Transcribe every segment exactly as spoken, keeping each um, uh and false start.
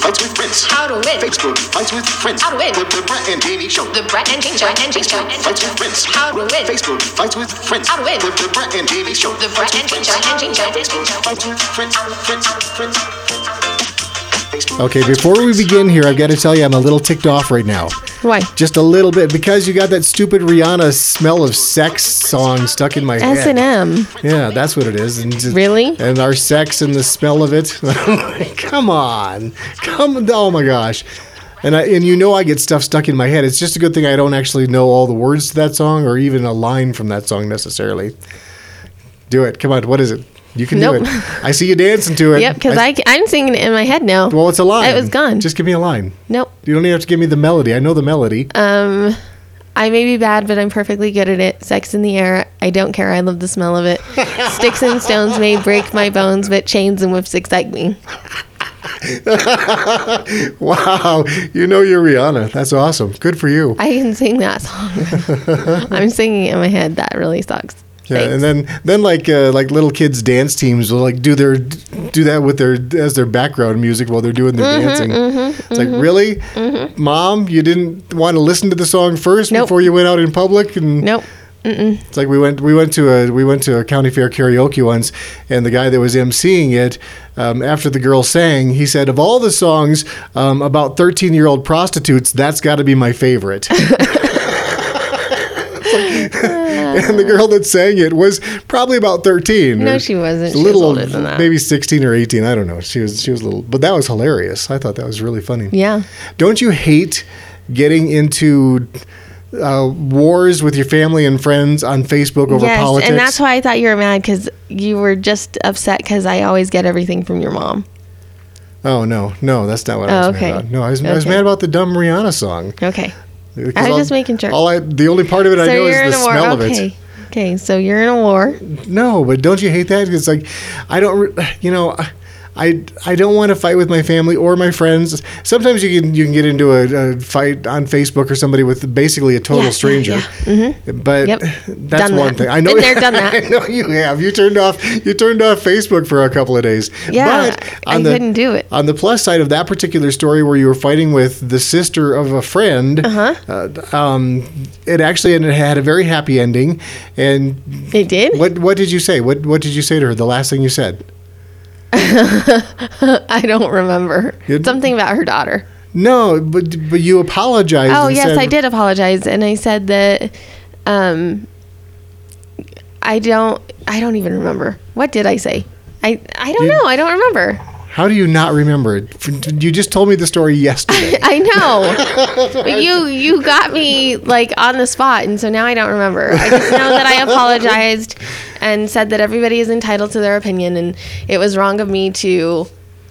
Fights with Friends. How to win. Facebook Fights with Friends. How to win. With the Brett and Jamie Show. The Brett and Jamie Show. And Jamie Show. Fights with Friends. How to win. Facebook Fights with Friends. How to win. With the Brett and Jamie Show. The Brett and Jamie Show. And Jamie Show. Facebook Fights with Friends. Friends. Friends. Okay, before we begin here, I've got to tell you I'm a little ticked off right now. Why? Just a little bit, because you got that stupid Rihanna Smell of Sex song stuck in my head. S and M. Yeah, that's what it is. And just- Really? And our sex and the smell of it. Come on. Come Oh my gosh. And I, and you know I get stuff stuck in my head. It's just a good thing I don't actually know all the words to that song or even a line from that song necessarily. Do it. Come on. What is it? You can Nope. do it. I see you dancing to it. Yep, because I, I'm singing it in my head now. Well, it's a line. It was gone. Just give me a line. Nope. You don't even have to give me the melody. I know the melody. Um, I may be bad, but I'm perfectly good at it. Sex in the air. I don't care. I love the smell of it. Sticks and stones may break my bones, but chains and whips excite me. Wow. You know you're Rihanna. That's awesome. Good for you. I can sing that song. I'm singing it in my head. That really sucks. Yeah, Thanks. and then then like uh, like little kids dance teams will like do their do that with their as their background music while they're doing their Mm-hmm, dancing. It's like, really, Mom, you didn't want to listen to the song first Nope. before you went out in public? And Nope. it's like we went we went to a we went to a county fair karaoke once, and the guy that was emceeing it, um, after the girl sang, he said, of all the songs um, about thirteen year old prostitutes, that's got to be my favorite. And the girl that sang it was probably about thirteen. No, or she wasn't. a She was little older than that. maybe sixteen or eighteen. I don't know. She was she was a little, but that was hilarious. I thought that was really funny. Yeah. Don't you hate getting into uh, wars with your family and friends on Facebook over yes, politics? and that's why I thought you were mad, because you were just upset because I always get everything from your mom. Oh no, no, that's not what I Oh, was okay. mad about. No, I was, I was Okay. mad about the dumb Rihanna song. Okay. Because I was all- just making sure. All I, the only part of it I So know you're is in the a war. smell of Okay. it. Okay. So you're in a war. No, but don't you hate that? It's like, I don't, re- you know, I, I don't want to fight with my family or my friends. Sometimes you can you can get into a, a fight on Facebook or somebody with basically a total Yeah, stranger. yeah, yeah. But Yep. that's Done one that. thing. I know. Been there, done that. I know you have. You turned off. You turned off Facebook for a couple of days. Yeah, But I on the, couldn't do it. On the plus side of that particular story, where you were fighting with the sister of a friend, Uh-huh. uh, um, it actually ended, had a very happy ending. And It did? what what did you say? What what did you say to her? The last thing you said? I don't remember. It- Something about her daughter. No, but but you apologized. Oh, and yes, said- I did apologize. And I said that um, I don't, I don't even remember. What did I say? I, I don't You- know. I don't remember. How do you not remember it? You just told me the story yesterday. I know. But you you got me like on the spot, and so now I don't remember. I just know that I apologized and said that everybody is entitled to their opinion, and it was wrong of me to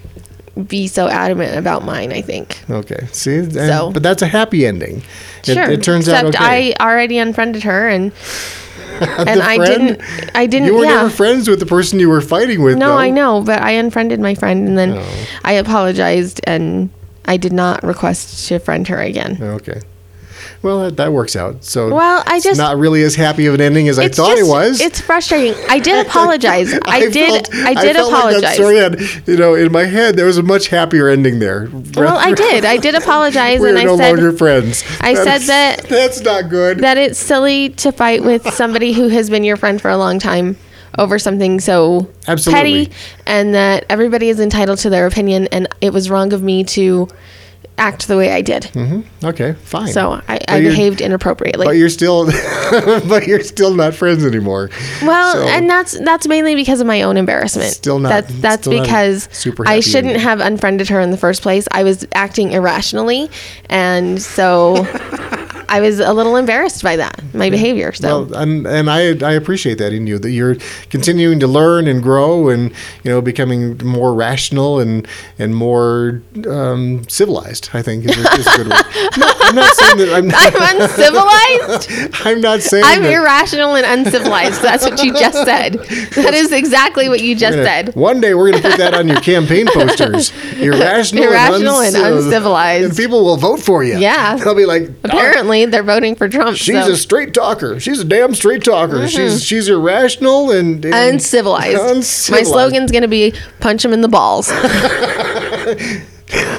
be so adamant about mine, I think. Okay, see, and- So- but that's a happy ending. It, Sure. it turns Except out okay. I already unfriended her, and The and I friend? didn't I didn't You were yeah. never friends with the person you were fighting with. No, though. I know, but I unfriended my friend, and then Oh. I apologized, and I did not request to friend her again. Okay. Well, that, that works out. So Well, I it's just- not really as happy of an ending as I It's thought just- it was. It's frustrating. I did apologize. I, did. felt- I did felt apologize. Like that story had, you know, in my head, there was a much happier ending there. Well, I did. I did apologize, We and are I no said longer friends. I said That's- that- that's not good. that it's silly to fight with somebody who has been your friend for a long time over something so Absolutely. petty, and that everybody is entitled to their opinion, and it was wrong of me to act the way I did. Okay, fine. So I, But I you're- behaved inappropriately. But you're still, but you're still not friends anymore. Well, So- and that's that's mainly because of my own embarrassment. Still not- That's that's still not a because super I happy shouldn't ending. have unfriended her in the first place. I was acting irrationally, and so I was a little embarrassed by that, my behavior. So Well, and and I I appreciate that in you, that you're continuing to learn and grow, and you know, becoming more rational and and more um, civilized. I think is a, is a good word. No, I'm not saying that I'm. Not, I'm uncivilized. I'm not saying I'm that. irrational and uncivilized. That's what you just said. That is exactly what you just We're gonna- said. One day we're going to put that on your campaign posters. Irrational, Irrational and and, unci- uncivilized. and people will vote for you. Yeah. they'll be like, "Oh, Apparently, they're voting for Trump. she's so. a straight talker. She's a damn straight talker. Mm-hmm. She's she's irrational and, and uncivilized. uncivilized. My slogan's going to be punch him in the balls.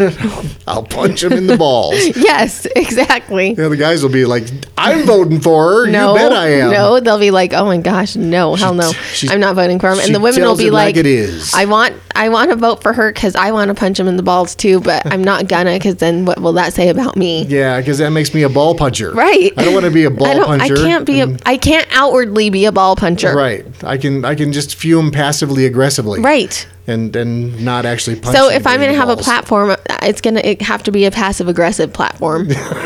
I'll punch him in the balls. Yes, exactly. You know, the guys will be like, I'm voting for her. No, you bet I am. no, they'll be like, "Oh my gosh, no, hell no, she- I'm not voting for him." she And the women will tells be it like like, it is. "I want, I want to vote for her because I want to punch him in the balls too, but I'm not gonna because then what will that say about me?" Yeah, because that makes me a ball puncher. Right. I don't want to be a I ball don't. puncher. I can't be. A, I can't outwardly be a ball puncher. Right. I can I can just fume passively aggressively. Right. And and not actually punch. So if I'm anybody gonna in have the a balls. platform, it's gonna it have to be a passive aggressive platform.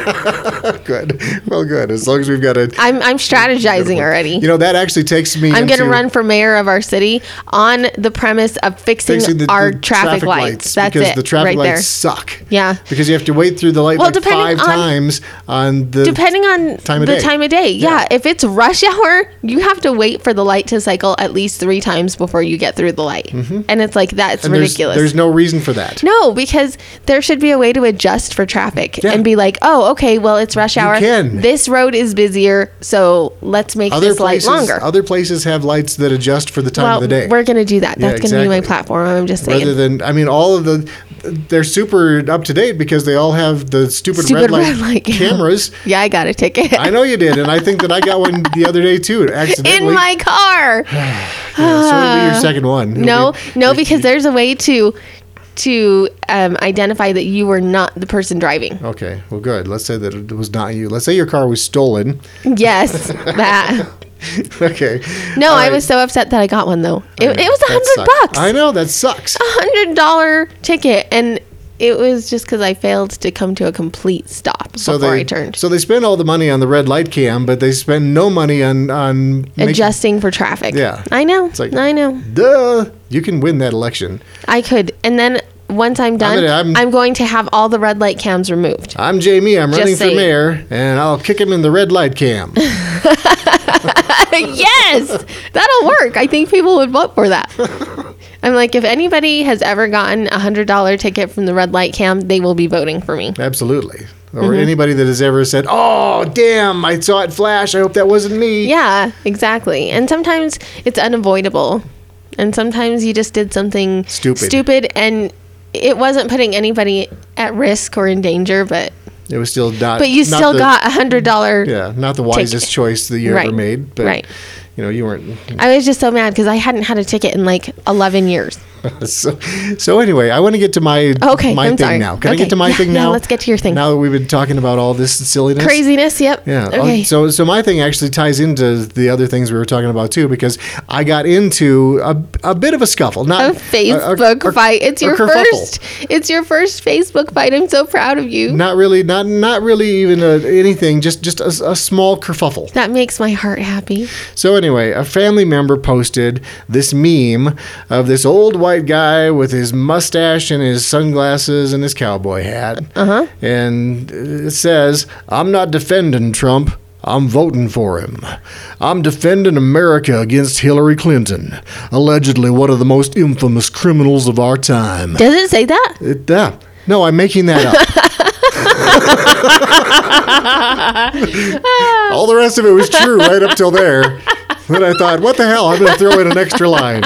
Good. Well, good. As long as we've got a. I'm I'm strategizing already. You know, that actually takes me. I'm into going to run for mayor of our city on the premise of fixing, fixing the, our the traffic, lights. That's because it, the traffic right lights there. suck. Yeah. Because you have to wait through the light Well, like depending five on- times on the. Depending on Time of the day. time of day. Yeah. Yeah. If it's rush hour, you have to wait for the light to cycle at least three times before you get through the light. And it's like, that's and there's- ridiculous. There's no reason for that. No, because there should be a way to adjust for traffic Yeah. and be like, oh, okay, well, it's rush hour. can. This road is busier, so let's make Other this places, light longer. other places have lights that adjust for the time well, of the day. we're going to do that. Yeah, That's going to be my exactly. platform. I'm just saying. Rather than, I mean, all of the, they're super up to date because they all have the stupid, red Stupid light, red light cam. cameras. Yeah, I got a ticket. I know you did, and I think that I got one the other day too, accidentally. In my car. Yeah, so it'll be your second one. It'll No, be- no, because there's a way to to um, identify that you were not the person driving. Okay, well, good. Let's say that it was not you. Let's say your car was stolen. Yes, that. Okay. No, All I right. was so upset that I got one though. It, it was a That hundred sucks. bucks. I know that sucks. A hundred dollar ticket, and it was just because I failed to come to a complete stop So before they I turned. so they spend all the money on the red light cam, but they spend no money on on making- Adjusting for traffic. Yeah. I know. It's like- I know. Duh, you can win that election. I could, and then once I'm done, gonna- I'm, I'm- going to have all the red light cams removed. I'm Jamie. I'm Just running for saying. mayor, and I'll kick him in the red light cam. Yes, that'll work. I think people would vote for that. I'm like, if anybody has ever gotten a hundred dollar ticket from the red light cam, they will be voting for me. Absolutely. Or Mm-hmm. anybody that has ever said, "Oh, damn! I saw it flash. I hope that wasn't me." Yeah, exactly. And sometimes it's unavoidable, and sometimes you just did something Stupid. stupid, and it wasn't putting anybody at risk or in danger, but It was still not. but you not still the- got a hundred dollar. Yeah, not the wisest choice that you Right. ever made. But Right. you know, you weren't. I was just so mad because I hadn't had a ticket in like eleven years. So, so anyway, I want to get to my Okay, my I'm thing sorry. now. Can I Okay, get to my yeah, thing yeah, now? let's get to your thing. Now that we've been talking about all this silliness. Craziness. Yep. Yeah. oh, Okay. So so my thing actually ties into the other things we were talking about too, because I got into a, a bit of a scuffle. Not a Facebook a- a- fight. It's a your kerfuffle. first. It's your first Facebook fight. I'm so proud of you. Not really. Not not really even a, anything. Just just a, a small kerfuffle. That makes my heart happy. So anyway, a family member posted this meme of this old white guy with his mustache and his sunglasses and his cowboy hat. Uh-huh. And it says, "I'm not defending Trump. I'm voting for him. I'm defending America against Hillary Clinton, allegedly one of the most infamous criminals of our time." Does it say that? It, yeah. No, I'm making that up. All the rest of it was true right up till there. Then I thought, what the hell? I'm going to throw in an extra line.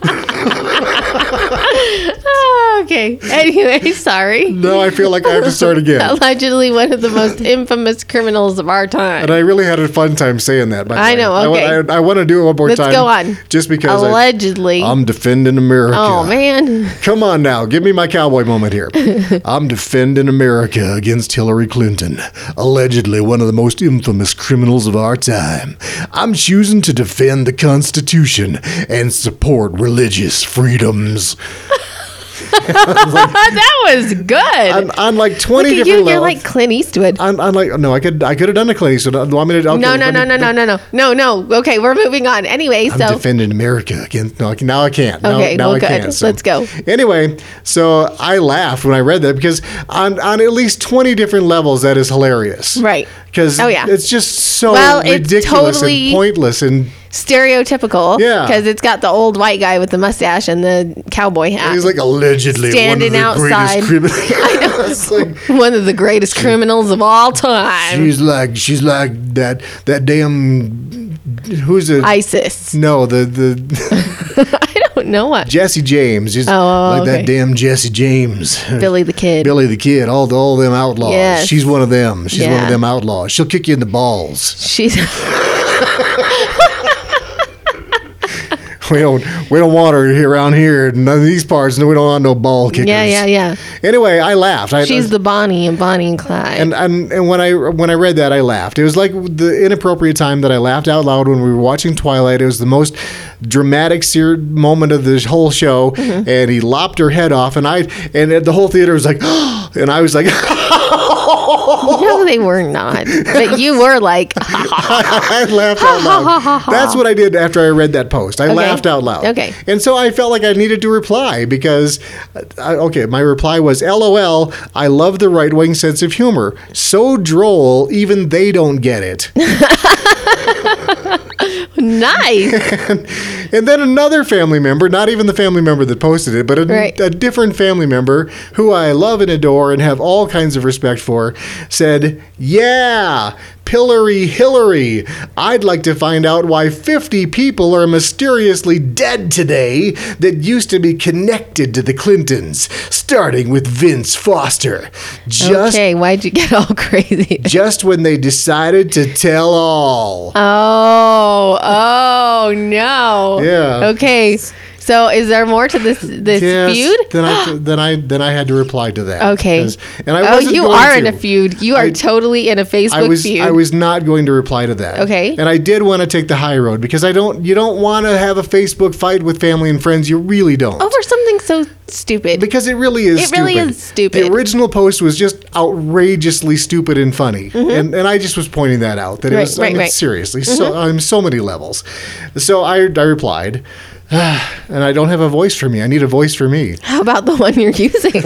Oh, okay. Anyway, sorry. No, I feel like I have to start again. Allegedly one of the most infamous criminals of our time. And I really had a fun time saying that. By the I way. know, I wa- okay. I, I, want to do it one more Let's time. go on. Just because I, Allegedly. I'm defending America. Oh, man. Come on now, give me my cowboy moment here. I'm defending America against Hillary Clinton, allegedly one of the most infamous criminals of our time. I'm choosing to defend the Constitution and support religious freedoms. That was good. On, on like twenty Look at different you. levels. You're like Clint Eastwood. I'm, I'm like, no, I could, I could have done a Clay. So do you want me to? Okay, No, no, let no, me- no, no, no, no, no, no. Okay, we're moving on. Anyway, I'm so defending America against. No, I can- now I can't. Now, Okay, now well, I good. can't. So. Let's go. Anyway, so I laughed when I read that because on on at least twenty different levels that is hilarious. Right. Because Oh, yeah. it's just so Well, it's ridiculous totally- and pointless and stereotypical. Yeah. Because it's got the old white guy with the mustache and the cowboy hat. he's like allegedly Standing one of the outside. greatest criminals. I know. It's like one of the greatest criminals of all time. she's like she's like that that damn who's it? ISIS. No, the the I don't no what? Jesse James. Just Oh, like okay. that damn Jesse James. Billy the Kid. Billy the Kid. All, all them outlaws. Yes. She's one of them. She's one Yeah. of them outlaws. She'll kick you in the balls. She's We don't we don't want her here around here. None of these parts. No, we don't want no ball kickers. yeah, yeah, yeah. Anyway, I laughed. I, She's the Bonnie and Bonnie and Clyde. And, and and when I when I read that, I laughed. It was like the inappropriate time that I laughed out loud when we were watching Twilight. It was the most dramatic ser- moment of this whole show, Mm-hmm. and he lopped her head off, and I and the whole theater was like, and I was like, no, they were not. But you were like, I laughed out loud. That's what I did after I read that post. I Okay. laughed out loud. Okay. And so I felt like I needed to reply because, I, okay, my reply was, LOL, I love the right-wing sense of humor. So droll, even they don't get it. nice. And then another family member, not even the family member that posted it, but a, Right. a different family member who I love and adore and have all kinds of respect for, said, yeah, Pillary Hillary. I'd like to find out why fifty people are mysteriously dead today that used to be connected to the Clintons, starting with Vince Foster. Just, Okay, why'd you get all crazy? just when they decided to tell all. Oh, oh no. Yeah. Okay. So is there more to this this Yes, feud? Then I then I then I had to reply to that. Okay. 'Cause- And I oh, wasn't you going are to. in a feud. You are I- totally in a Facebook I was feud. I was not going to reply to that. Okay. And I did want to take the high road because I don't you don't want to have a Facebook fight with family and friends. You really don't. over something so stupid. Because it really is It stupid. really is stupid. The original post was just outrageously stupid and funny. And and I just was pointing that out. That it Right, was I right, mean, right. seriously, so on so many levels. So I I replied, and I don't have a voice for me. I need a voice for me. How about the one you're using?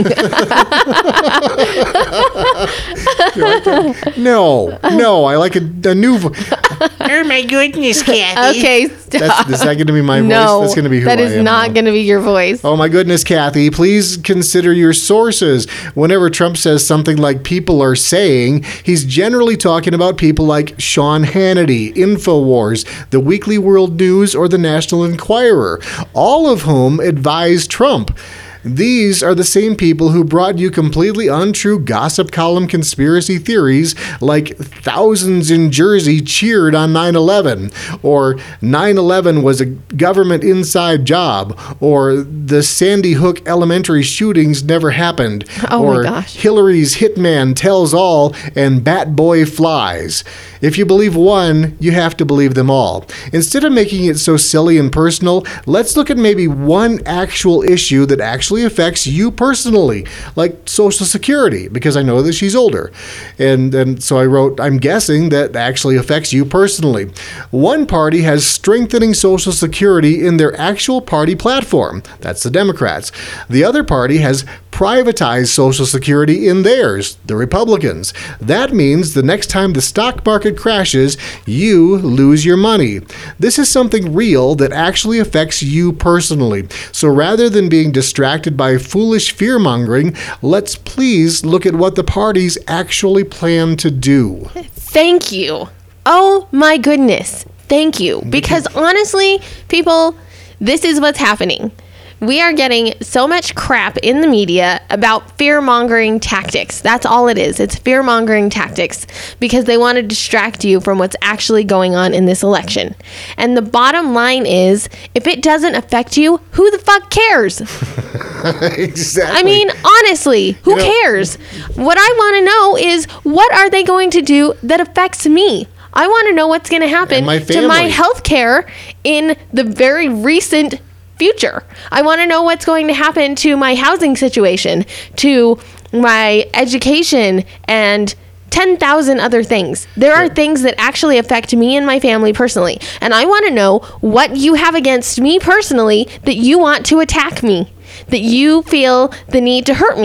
No, no, I like a, a new voice. Oh my goodness, Kathy. okay, stop. That's, is that going to be my voice? no, That's going to be who that I is am not now. going to be your voice. Oh my goodness, Kathy, please consider your sources. Whenever Trump says something like people are saying, he's generally talking about people like Sean Hannity, InfoWars, the Weekly World News, or the National Enquirer, all of whom advise Trump. These are the same people who brought you completely untrue gossip column conspiracy theories like thousands in Jersey cheered on nine eleven, or nine eleven was a government inside job, or the Sandy Hook elementary shootings never happened, Oh my or gosh. Hillary's hitman tells all and Bat Boy flies. If you believe one, you have to believe them all. Instead of making it so silly and personal, let's look at maybe one actual issue that actually affects you personally, like Social Security, because I know that she's older. And, and so I wrote, I'm guessing that actually affects you personally. One party has strengthening Social Security in their actual party platform. That's the Democrats. The other party has privatized Social Security in theirs, the Republicans. That means the next time the stock market crashes, you lose your money. This is something real that actually affects you personally. So rather than being distracted by foolish fear-mongering, let's please look at what the parties actually plan to do. Thank you. Oh my goodness. Thank you. Because honestly, people, this is what's happening. We are getting so much crap in the media about fear-mongering tactics. That's all it is. It's fear-mongering tactics because they want to distract you from what's actually going on in this election. And the bottom line is, if it doesn't affect you, who the fuck cares? Exactly. I mean, honestly, who You know- cares? What I want to know is, what are they going to do that affects me? I want to know what's going to happen And my to my family. health care in the very recent future. I want to know what's going to happen to my housing situation, to my education, and ten thousand other things. There are things that actually affect me and my family personally. And I want to know what you have against me personally that you want to attack me, that you feel the need to hurt me.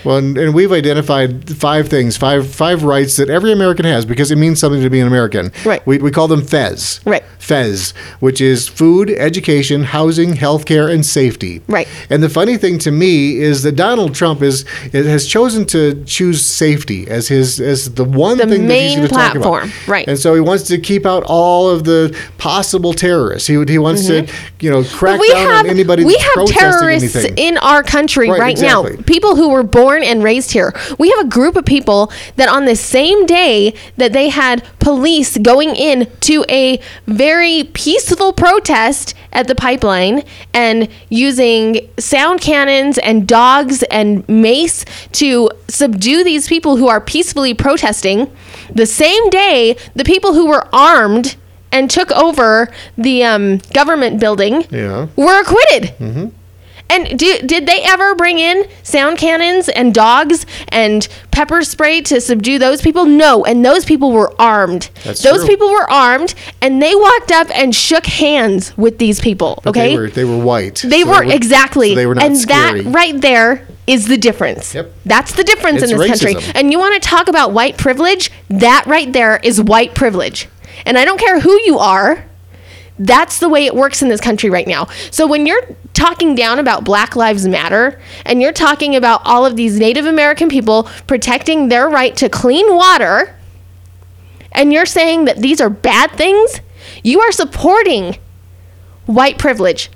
Well, and, and we've identified five things, five five rights that every American has because it means something to be an American. Right. We, we call them FES. Right. FES, which is food, education, housing, healthcare, and safety. Right. And the funny thing to me is that Donald Trump is has chosen to choose safety as his as the one The thing that he's main going to talk about. platform. Right. And so he wants to keep out all of the possible terrorists. He would he wants to you know crack we down have on anybody we that's have protesting terrorists anything. in our country Right, right, now. exactly. People who were born and raised here. We have a group of people that on the same day that they had police going in to a very peaceful protest at the pipeline and using sound cannons and dogs and mace to subdue these people who are peacefully protesting. The same day, the people who were armed and took over the um, government building Yeah. were acquitted. Mm-hmm. And do, did they ever bring in sound cannons and dogs and pepper spray to subdue those people? No. And those people were armed. That's those true. people were armed, and they walked up and shook hands with these people. But Okay, They were, they were white. They So were they exactly, so they were not and scary. that right there is the difference. Yep. That's the difference It's in this country. racism. And you want to talk about white privilege? That right there is white privilege. And I don't care who you are. That's the way it works in this country right now. So when you're talking down about Black Lives Matter and you're talking about all of these Native American people protecting their right to clean water, and you're saying that these are bad things, you are supporting white privilege.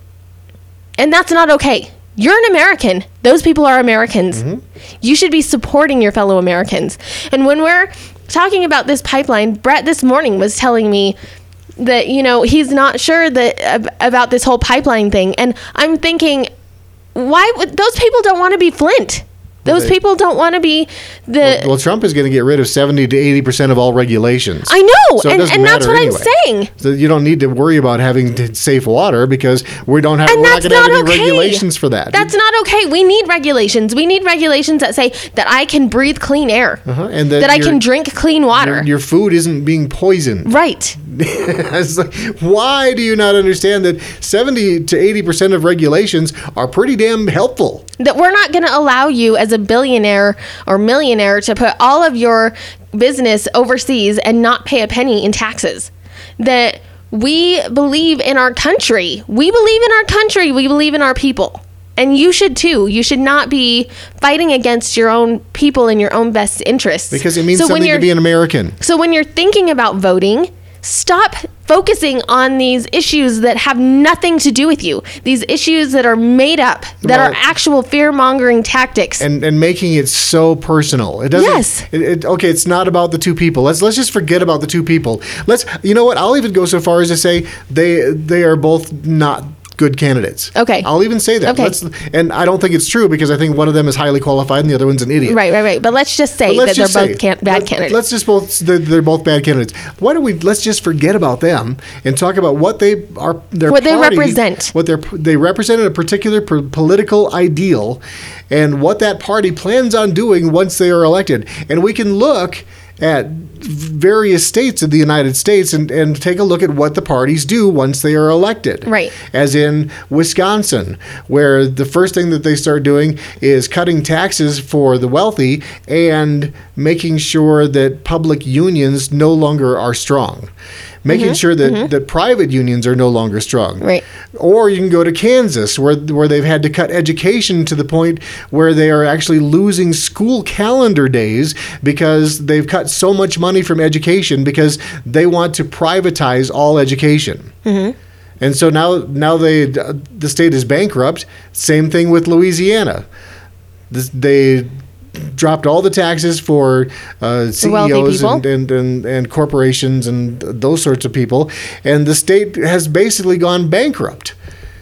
And that's not okay. You're an American. Those people are Americans. You should be supporting your fellow Americans. And when we're talking about this pipeline, Brett this morning was telling me that, you know, he's not sure that ab- about this whole pipeline thing. And I'm thinking, why would those people don't want to be Flint? Those They- people don't want to be the Well, well, Trump is going to get rid of seventy to eighty percent of all regulations. I know, So it and, doesn't and that's matter what anyway. I'm saying. So you don't need to worry about having t- safe water because we don't have. And we're not that's going to have not any okay. regulations for that. That's not okay. We need regulations. We need regulations that say that I can breathe clean air, Uh-huh, and that that I your- can drink clean water. Your, your food isn't being poisoned. Right. It's like, why do you not understand that seventy to eighty percent of regulations are pretty damn helpful? That we're not going to allow you as a billionaire or millionaire to put all of your business overseas and not pay a penny in taxes. That we believe in our country. We believe in our country. We believe in our people. And you should too. You should not be fighting against your own people in your own best interests. Because it means So when something to you're- be an American. So when you're thinking about voting, stop focusing on these issues that have nothing to do with you. These issues that are made up, that Well- are actual fear-mongering tactics. And, and making it so personal. It doesn't. Yes. It, it, okay, it's not about the two people. Let's let's just forget about the two people. Let's. You know what? I'll even go so far as to say they they are both not good candidates. Okay. I'll even say that. Okay. Let's, and I don't think it's true because I think one of them is highly qualified and the other one's an idiot. Right, right, right. But let's just say But let's that they're just both say, can- bad let- candidates. Let's just both they're, they're both bad candidates. Why don't we let's just forget about them and talk about what they are their What they party- represent. What they they represented a particular p- political ideal and what that party plans on doing once they are elected. And we can look at various states of the United States and, and take a look at what the parties do once they are elected. Right. As in Wisconsin, where the first thing that they start doing is cutting taxes for the wealthy and making sure that public unions no longer are strong. Making sure that, that private unions are no longer strong. Right. Or you can go to Kansas, where where they've had to cut education to the point where they are actually losing school calendar days because they've cut so much money from education because they want to privatize all education. Mm-hmm. And so now now they the state is bankrupt. Same thing with Louisiana. This, they dropped all the taxes for uh, C E wealthy Os people. and, and, and, and corporations and those sorts of people. And the state has basically gone bankrupt.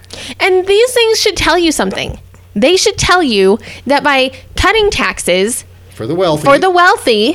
And these things should tell you something. They should tell you that by cutting taxes For the wealthy. for the wealthy,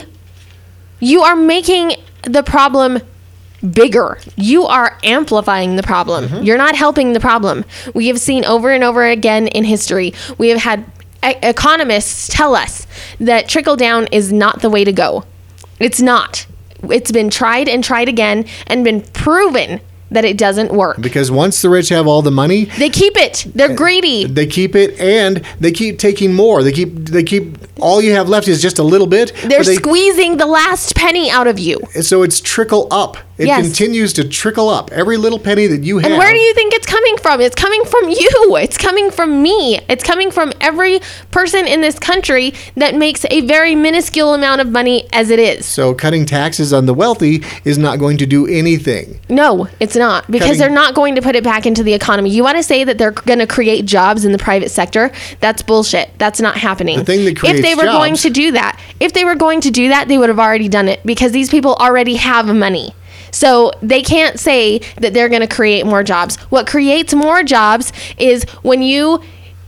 you are making the problem bigger. You are amplifying the problem. Mm-hmm. You're not helping the problem. We have seen over and over again in history, we have had e- economists tell us that trickle down is not the way to go. It's not. It's been tried and tried again and been proven that it doesn't work. Because once the rich have all the money, They keep it. They're greedy. they keep it, and they keep taking more. They keep they keep all you have left is just a little bit. They're but they, squeezing the last penny out of you. so it's trickle up. It Yes. continues to trickle up. Every little penny that you have. And where do you think it's coming from? It's coming from you. It's coming from me. It's coming from every person in this country that makes a very minuscule amount of money as it is. So cutting taxes on the wealthy is not going to do anything. No, it's not, because Cutting- they're not going to put it back into the economy. You want to say that they're going to create jobs in the private sector? That's bullshit. That's not happening. The thing that if creates they were going jobs- to do that, if they were going to do that, they would have already done it, because these people already have money. So they can't say that they're going to create more jobs. What creates more jobs is when you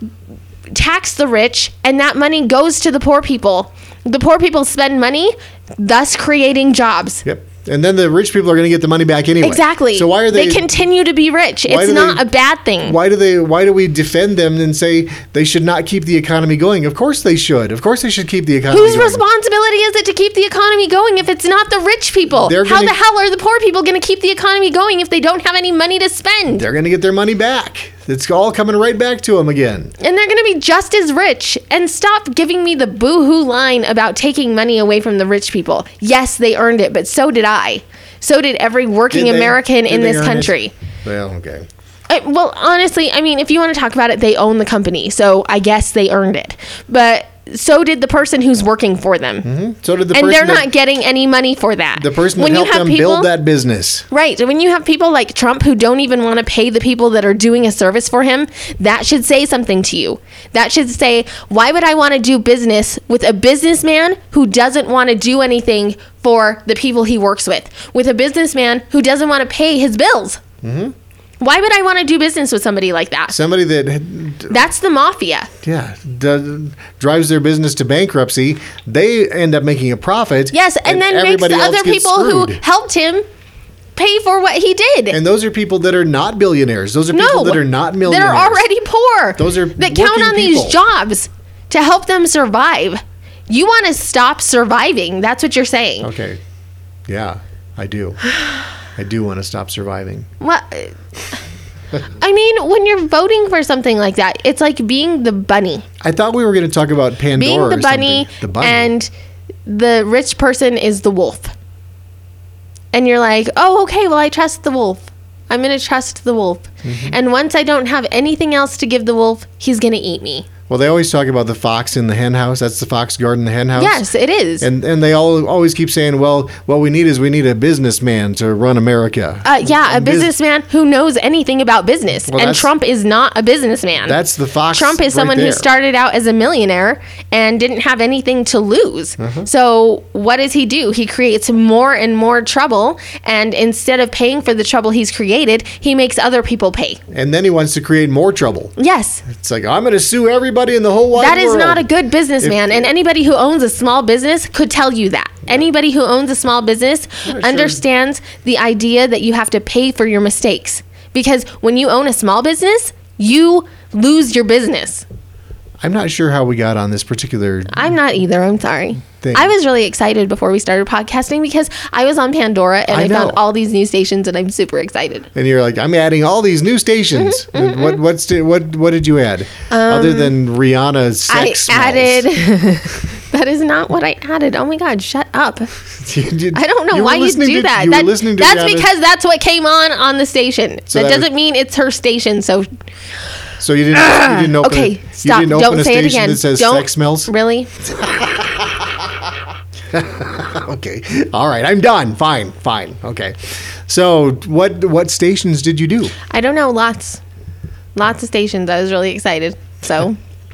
tax the rich and that money goes to the poor people. The poor people spend money, thus creating jobs. Yep. And then the rich people are going to get the money back anyway. Exactly. So why are they? They continue to be rich. why It's do not they- a bad thing. Why do they? Why do we defend them and say they should not keep the economy going? Of course they should. Of course they should keep the economy Whose going. responsibility is it to keep the economy going if it's not the rich people? They're How gonna- the hell are the poor people going to keep the economy going if they don't have any money to spend? They're going to get their money back. It's all coming right back to them again. And they're going to be just as rich. And stop giving me the boo-hoo line about taking money away from the rich people. Yes, they earned it, but so did I. So did every working Did they? American Did in they this earn it? country. Well, okay. I, well, honestly, I mean, if you want to talk about it, they own the company. So I guess they earned it. But so did the person who's working for them. So did the And person they're that, not getting any money for that. the person When that you helped have them people- build that business. Right. When you have people like Trump who don't even want to pay the people that are doing a service for him, that should say something to you. That should say, why would I want to do business with a businessman who doesn't want to do anything for the people he works with? With a businessman who doesn't want to pay his bills? Mm-hmm. Why would I want to do business with somebody like that? Somebody that That's the mafia. yeah does, drives their business to bankruptcy. They end up making a profit. Yes, and, then makes everybody the else other gets people who screwed. helped him pay for what he did. And those are people that are not billionaires. Those are people that are not that millionaires. are already poor. Those are that count working on people. these jobs to help them survive. You want to stop surviving. That's what you're saying. Okay. Yeah, I do. I do want to stop surviving. What? I mean, when you're voting for something like that, it's like being the bunny. I thought we were going to talk about Pandora. Being the or bunny, something. The bunny. and the rich person is the wolf. And you're like, oh, okay, well, I trust the wolf. I'm going to trust the wolf. Mm-hmm. And once I don't have anything else to give the wolf, he's going to eat me. Well, they always talk about the fox in the hen house. That's the fox guarding the hen house. Yes, it is. And and they all always keep saying, well, what we need is we need a businessman to run America. Uh, yeah, a And bus- businessman who knows anything about business. Well, and that's- Trump is not a businessman. That's the fox. Trump is right someone who there. started out as a millionaire and didn't have anything to lose. Uh-huh. So what does he do? He creates more and more trouble. And instead of paying for the trouble he's created, he makes other people pay. And then he wants to create more trouble. Yes. It's like, I'm going to sue everybody in the whole wide That is world. not a good businessman. If- and anybody who owns a small business could tell you that. Anybody who owns a small business sure. understands the idea that you have to pay for your mistakes. Because when you own a small business, you lose your business. I'm not sure how we got on this particular. I'm not either. I'm sorry. Thing. I was really excited before we started podcasting because I was on Pandora and I I, found know. all these new stations and I'm super excited. And you're like, I'm adding all these new stations. Mm-hmm, What what's the, what what did you add other than Rihanna's sex I smells? added. That is not what I added. Oh my God, shut up. You did- I don't know you were why you listening do to- that. You that were listening to that's Rihanna- because that's what came on on the station. So that that doesn't was- mean it's her station. So So you didn't you didn't open okay, a, stop. You didn't open Don't a say it station again. that says Don't sex smells. really. Okay. All right. I'm done. Fine. Fine. Okay. So what what stations did you do? I don't know. Lots, lots of stations. I was really excited. So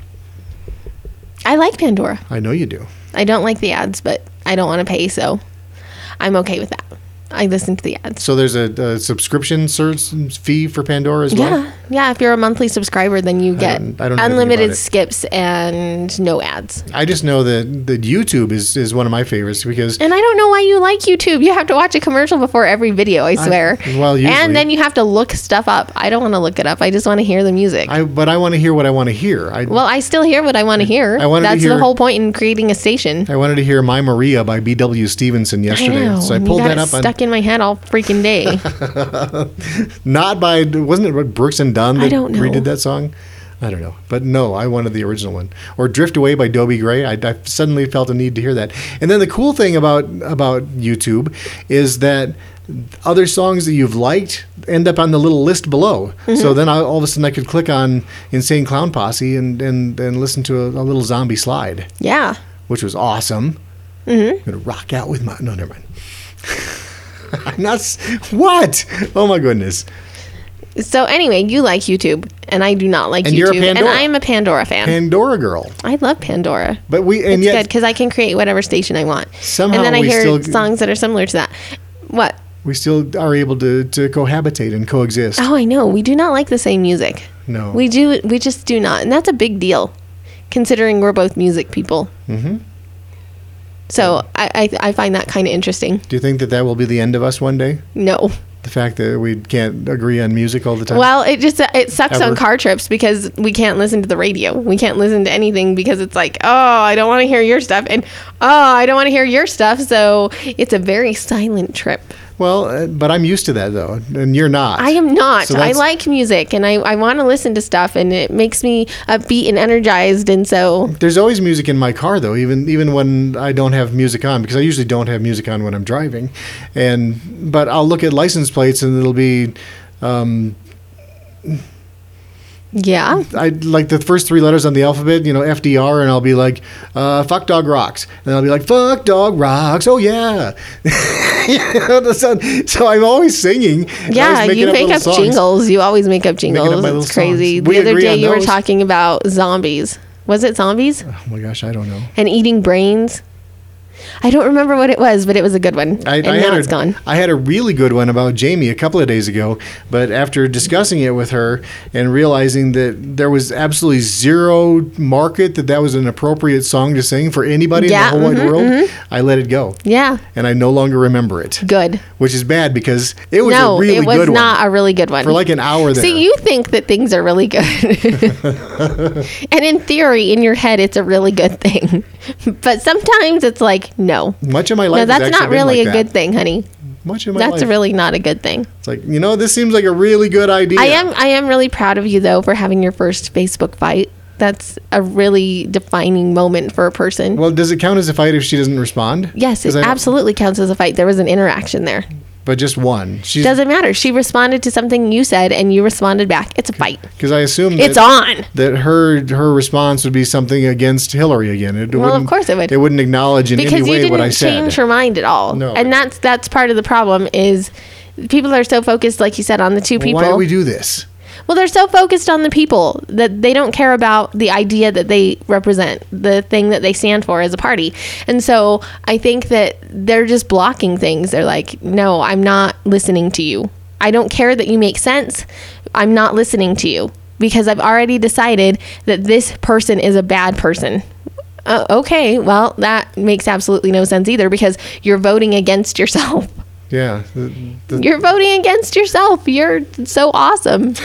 I like Pandora. I know you do. I don't like the ads, but I don't want to pay, so I'm okay with that. I listen to the ads. So there's a, a subscription service fee for Pandora as well. Yeah, yeah. If you're a monthly subscriber, then you get don't- I don't know anything unlimited about it. skips and no ads. I just know that that YouTube is, is one of my favorites because And I don't know why you like YouTube. You have to watch a commercial before every video, I swear. well, usually. and then you have to look stuff up. I don't want to look it up. I just want to hear the music. I but I want to hear what I want to hear. I well, I still hear what I want to hear. I wanted to That's hear- the whole point in creating a station. I wanted to hear My Maria by B W Stevenson yesterday, know, so I and you pulled got that it up on stuck in my head all freaking day. Not by, wasn't it Brooks and Dunn that I don't know. redid that song? I don't know. But no, I wanted the original one. Or Drift Away by Dobie Gray. I, I suddenly felt a need to hear that. And then the cool thing about, about YouTube is that other songs that you've liked end up on the little list below. Mm-hmm. So then I, all of a sudden I could click on Insane Clown Posse and, and, and listen to a, a little zombie slide, Yeah. which was awesome. Mm-hmm. I'm going to rock out with my... No, never mind. I'm not... s- What? Oh, my goodness. So anyway, you like YouTube, and I do not like And YouTube. you're a And Pandora. I am a Pandora fan. Pandora Girl. I love Pandora. But we... And It's yet... good because I can create whatever station I want. Somehow and then I we hear still- songs that are similar to that. What? We still are able to, to cohabitate and coexist. Oh, I know. We do not like the same music. No. We do. We just do not, and that's a big deal, considering we're both music people. Mm-hmm. So I, I, I find that kind of interesting. Do you think that that will be the end of us one day? No. The fact that we can't agree on music all the time? Well, it just it sucks Ever? on car trips because we can't listen to the radio. We can't listen to anything because it's like, oh, I don't want to hear your stuff, and oh, I don't want to hear your stuff. So it's a very silent trip. Well, uh, but I'm used to that, though, and you're not. I am not. So I that's- like music, and I, I want to listen to stuff, and it makes me upbeat and energized, and so There's always music in my car, though, even even when I don't have music on, because I usually don't have music on when I'm driving. And but I'll look at license plates, and it'll be... Um, yeah. I like the first three letters on the alphabet, you know, F D R, and I'll be like, uh, "Fuck Dog Rocks," and I'll be like, "Fuck Dog Rocks." Oh yeah. You know, so, so I'm always singing. and Yeah, always making you make little up songs. jingles. You always make up up jingles. my little It's crazy. songs. We The other agree day on you were those? talking about zombies. Was it zombies? Oh my gosh, I don't know. And eating brains? I don't remember what it was, but it was a good one. I, and I now had it's a, gone. I had a really good one about Jamie a couple of days ago, but after discussing it with her and realizing that there was absolutely zero market that that was an appropriate song to sing for anybody Yeah, in the whole mhm, wide world, I let it go. Yeah, And I no longer remember it, good. which is bad because it was No, a really it was good not one a really good one. for like an hour there. See, you think that things are really good. And in theory, in your head, it's a really good thing. But sometimes it's like, no. Much of my life No, has that's actually not been really like a that. good thing, honey. Much of my That's life. really not a good thing. It's like, you know, this seems like a really good idea. I am I am really proud of you though for having your first Facebook fight. That's a really defining moment for a person. Well, does it count as a fight if she doesn't respond? Yes, 'Cause it I don't- absolutely counts as a fight. There was an interaction there. But just one. She's Doesn't matter. She responded to something you said and you responded back. It's a fight. because I assume It's that, on. that her her response would be something against Hillary again. It Well, of wouldn't- course it would. It wouldn't acknowledge in Because any you way what I didn't said. change her mind at all. No. And that's that's part of the problem is people are so focused, like you said, on the two Well, people. why do we do this? Well, they're so focused on the people that they don't care about the idea that they represent, the thing that they stand for as a party. And so I think that they're just blocking things. They're like, no, I'm not listening to you. I don't care that you make sense. I'm not listening to you because I've already decided that this person is a bad person. Uh, okay, well, that makes absolutely no sense either because you're voting against yourself. Yeah. the- the- You're voting against yourself. You're so awesome.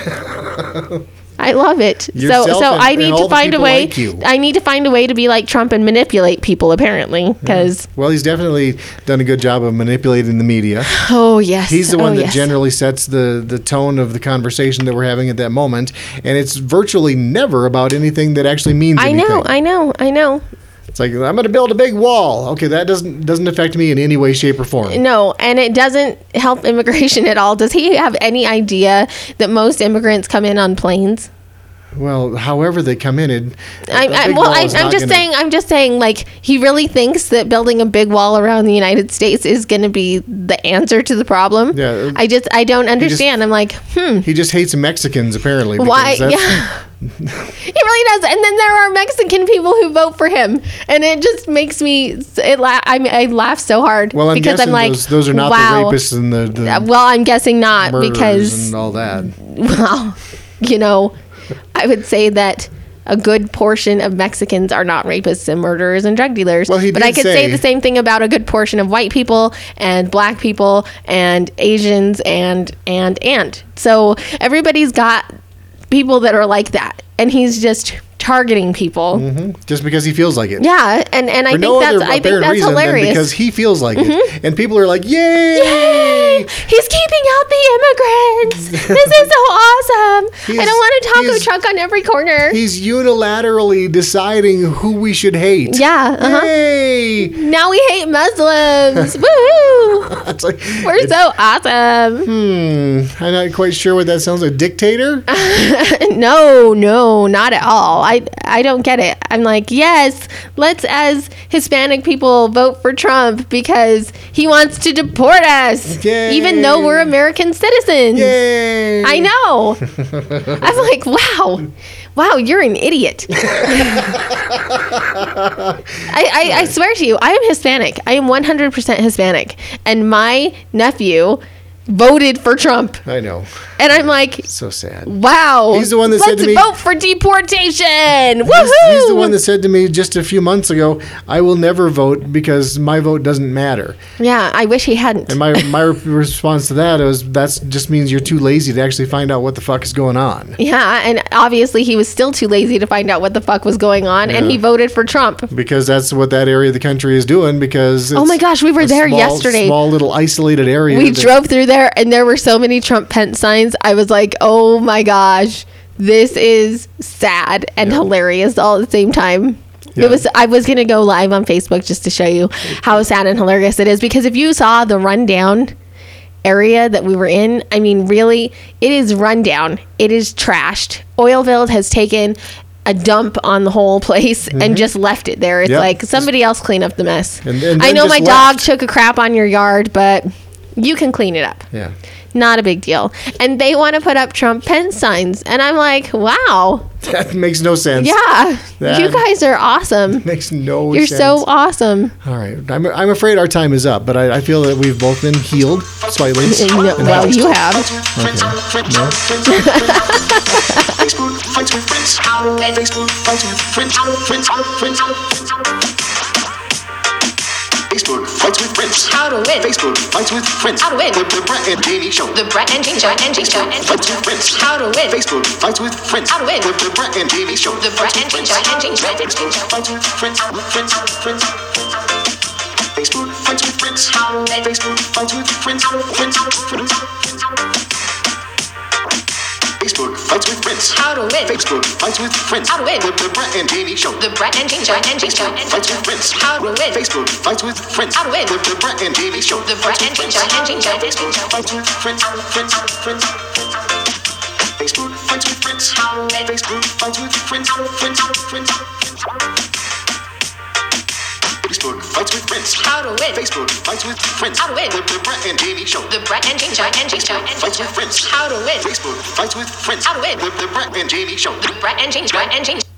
I love it. So Yourself so and- I and need all to the find a people way. like you. I need to find a way to be like Trump and manipulate people apparently because well, he's definitely done a good job of manipulating the media. oh yes. He's the one oh, that yes. generally sets the, the tone of the conversation that we're having at that moment, and it's virtually never about anything that actually means I anything. know, I know, I know. It's like, I'm going to build a big wall. Okay, that doesn't doesn't affect me in any way, shape, or form. No, and it doesn't help immigration at all. Does he have any idea that most immigrants come in on planes? Well, however they come in, it. I, a I, big well, wall I, is I'm not just gonna- saying. I'm just saying. Like he really thinks that building a big wall around the United States is going to be the answer to the problem. Yeah. I just I don't understand. I'm like, hmm. He just hates Mexicans, apparently. because Why? that's- Yeah. He really does. And then there are Mexican people who vote for him, and it just makes me. It la- I mean, I laugh so hard Well, I'm because guessing I'm like, those, those are not wow. the rapists and the, the Uh, Well, I'm guessing not murderers because and all that. well, you know, I would say that a good portion of Mexicans are not rapists and murderers and drug dealers. Well, he but did I could say, say- the same thing about a good portion of white people and black people and Asians and and and. So everybody's got people that are like that, and he's just targeting people. Just because he feels like it. Yeah, and, and I For think no that's other I think apparent that's reason than hilarious. because he feels like it. And people are like, yay! Yay! He's keeping out the immigrants. This is so awesome. He's- I don't want a taco he's- truck on every corner. He's unilaterally deciding who we should hate. Yeah, uh-huh. Yay! Now we hate Muslims. Woohoo! It's like, We're so awesome. hmm, I'm not quite sure what that sounds like. Dictator? No, no, not at all. I I don't get it. I'm like, yes, let's as Hispanic people vote for Trump because he wants to deport us, Yay. even though we're American citizens. Yay! I know. I'm like, wow, wow, you're an idiot. I, I, I swear to you, I am Hispanic. I am one hundred percent Hispanic, and my nephew voted for Trump, I know. and I'm like, So sad. wow. He's the one that let's said to me- vote for deportation. Woohoo! He's, he's the one that said to me just a few months ago, I will never vote because my vote doesn't matter. Yeah, I wish he hadn't. And my, my response to that was, that just means you're too lazy to actually find out what the fuck is going on. Yeah, and obviously he was still too lazy to find out what the fuck was going on, and Yeah. he voted for Trump. Because that's what that area of the country is doing because it's Oh my gosh, we were a there small, yesterday. Small little isolated area. We that- drove through there, and there were so many Trump Pence signs. I was like, oh my gosh, this is sad and hilarious all at the same time. Yeah. It was. I was gonna go live on Facebook just to show you how sad and hilarious it is, because if you saw the rundown area that we were in, I mean, really, it is rundown. It is trashed. Oilville has taken a dump on the whole place and just left it there. It's Yep. like somebody else clean up the mess. And- and I then know just my dog left. took a crap on your yard, but you can clean it up. Yeah. Not a big deal. And they want to put up Trump Pence signs. And I'm like, wow. That makes no sense. Yeah. That- You guys are awesome. Makes no You're sense. so awesome. All right. I'm, I'm afraid our time is up, but I, I feel that we've both been healed slightly. And, no- well, you have. Facebook fights with friends. Facebook fights with friends. Friends. Facebook fights with friends. How to win. Facebook fights with friends. How to win. The, the Brett and Danny Show. The Brett and Jean Show. And Jean Show. And Fights with friends. How to win. Facebook fights with friends. How to win. The, the Brett and Danny Show. The Brett and Jean Show. And Jean Show. And Jean Show. Fights with friends. Friends. Friends. Facebook fights with friends. How to win. Facebook fights with friends. Friends. Friends. Facebook fights with friends. How to win. Facebook fights with friends. How to win. The, the Brett and Danny Show. The Brett and Jean Show. And Jean Show. And Fights Jean with Show. friends. How to win. Facebook fights with friends. How to win. The, the Brett and Danny Show. The Brett and Jean Show. And Jean Show. And Jean Show. Fights with friends. Friends. Friends. Facebook fights with friends. How to win. Facebook fights with friends. Friends. Friends. Facebook fights with friends. How to win. Facebook fights with friends. How to win. The, the Brett and Danny Show. The Brett and Jean Show. And Jean Show. And Fights Jean with Show. friends. How to win. Facebook fights with friends. How to win. The, the Brett and Danny Show. The Brett and Jean Show. And Jean Show.